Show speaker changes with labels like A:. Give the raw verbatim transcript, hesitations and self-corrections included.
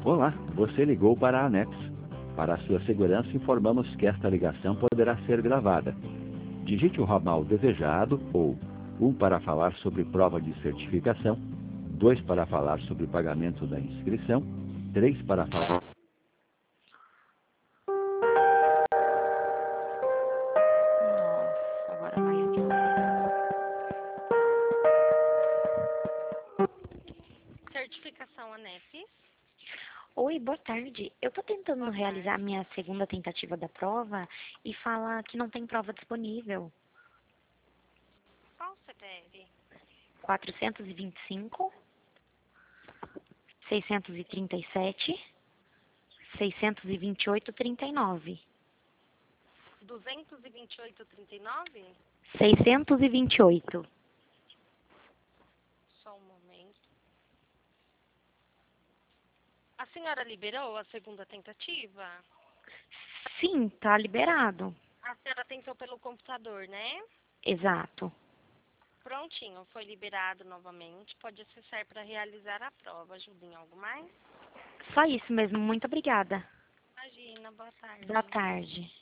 A: Olá, você ligou para a ANEX. Para a sua segurança, informamos que esta ligação poderá ser gravada. Digite o ramal desejado ou um para falar sobre prova de certificação, dois para falar sobre pagamento da inscrição, três para falar...
B: Nossa, agora vai aqui.
C: Certificação ANEP.
B: Oi, boa tarde. Eu tô tentando
C: Boa
B: realizar a
C: tarde.
B: minha segunda tentativa da prova e fala que não tem prova disponível.
C: Qual o C P F?
B: quatrocentos e vinte e cinco, seiscentos e trinta e sete, seiscentos e vinte e oito, trinta e nove.
C: duzentos e vinte e oito, trinta e nove?
B: seiscentos e vinte e oito.
C: Só um momento. A senhora liberou a segunda tentativa?
B: Sim, tá liberado.
C: A senhora tentou pelo computador, né?
B: Exato.
C: Prontinho, foi liberado novamente. Pode acessar para realizar a prova. Ajuda em algo mais?
B: Só isso mesmo. Muito obrigada.
C: Imagina, boa tarde.
B: Boa tarde.